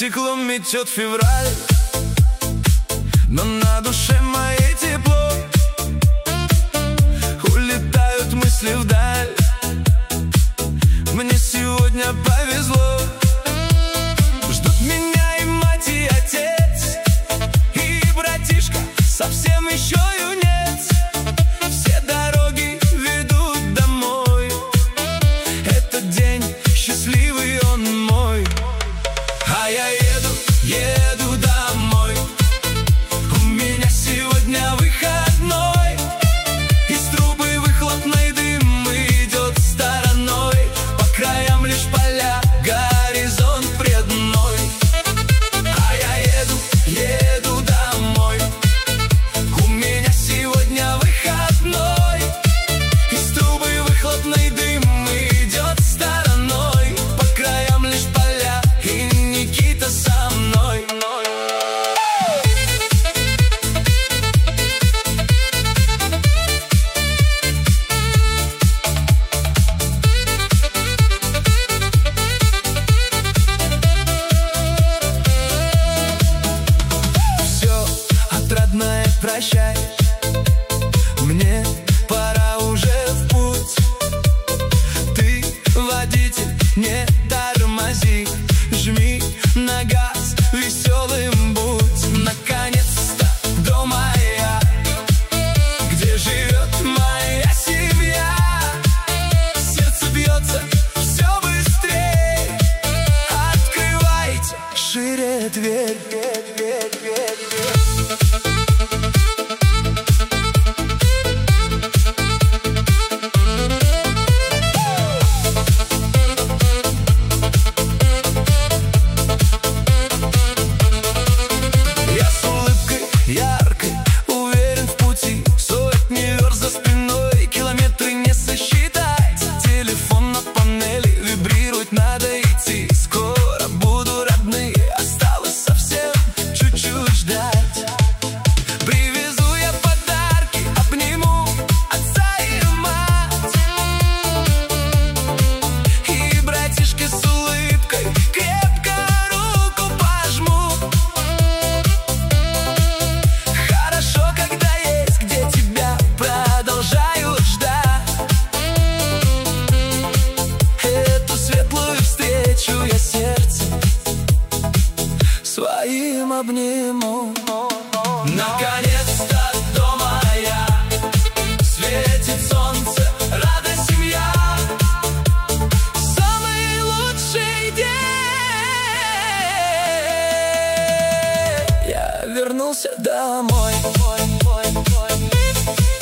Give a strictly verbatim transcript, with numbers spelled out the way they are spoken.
стеклом метет февраль, но на душе моей тепло. Улетают мысли вдаль, мне сегодня повезло. Ждут меня и мать, и отец, и братишка совсем еще юнец. Все дороги ведут домой, этот день счастливый он мой. А я еду, еду домой, у меня сегодня выходной. Из трубы выхлопной дым идет стороной, по краям лишь поля, горизонт предной. А я еду, еду домой, у меня сегодня выходной. Из трубы выхлопной дым идет стороной, по краям лишь поля, и Никита со мной. Все, отрадное, прощай, мне пора уже в путь. Ты, водитель, не тормози, жми на газ, веселым будь. Наконец-то дома я, где живет моя семья. Сердце бьется все быстрее, открывайте шире дверь, дверь, дверь, дверь, дверь. Я с улыбкой яркой, уверен в пути. Сотни верст за спиной, километры не сосчитать. Телефон на панели, вибрирует, надо идти. Скоро буду, родные, осталось совсем чуть-чуть ждать. Привезу я подарки, обниму отца и мать, и братишке с улыбкой крепко руку пожму. Хорошо, когда есть где тебя продолжают ждать. Эту светлую встречу я сердцем своим обниму. Наконец-то дома я, светит солнце, рада семья. Самый лучший день, я вернулся домой.